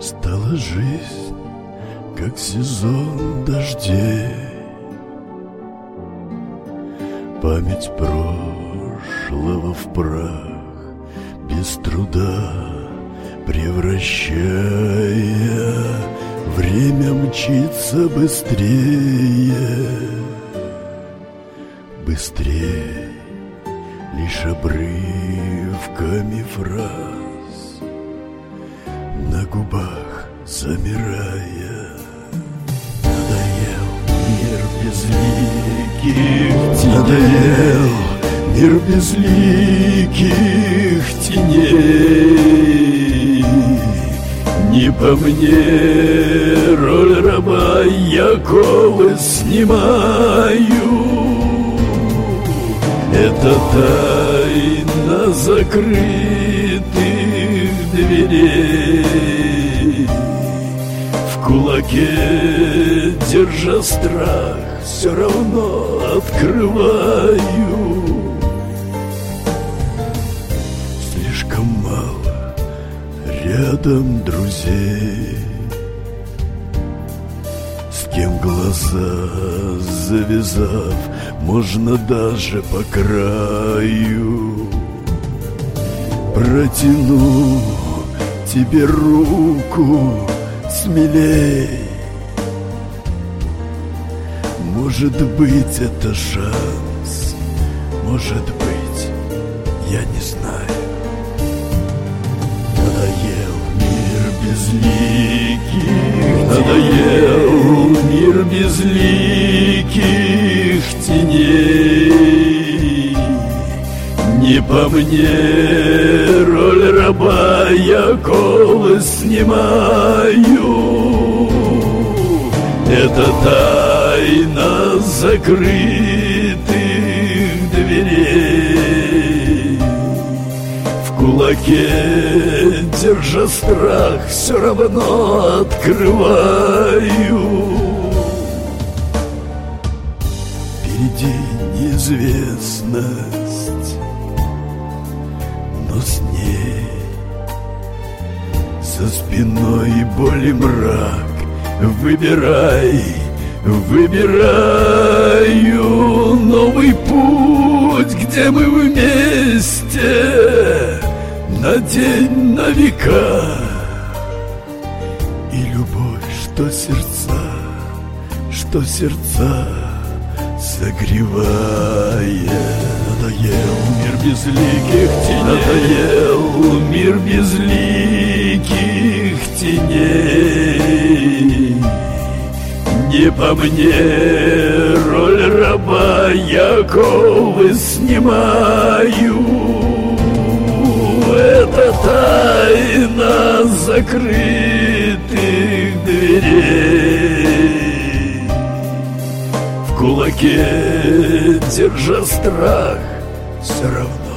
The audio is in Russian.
Стала жизнь, как сезон дождей. Память прошлого в прах, без труда превращая. Время мчится быстрее, быстрее, лишь обрывками фраз, на губах замирая. Надоел мир безликих теней, надоел мир безликих теней. Не по мне роль раба, я ковы снимаю. Это тайна закрытых дверей. В кулаке, держа страх, все равно открываю. Слишком мало рядом друзей, с кем глаза завязав, можно даже по краю. Протяну тебе руку смелей. Может быть, это шанс, может быть, я не знаю. Надоел мир безликих, надоел мир безликих теней. Не по мне роль раба, я ковы снимаю. Это тайна закрытых дверей. В кулаке, держа страх, все равно открываю. Впереди неизвестность, но с ней за спиной боль и мрак. Выбирай, выбираю новый путь, где мы вместе на день, на века. И любовь, что сердца согревая. Надоел мир безликих теней, надоел мир безликих теней. Не по мне роль раба, я ковы снимаю. Это тайна закрытых дверей. В кулаке, держа страх, все равно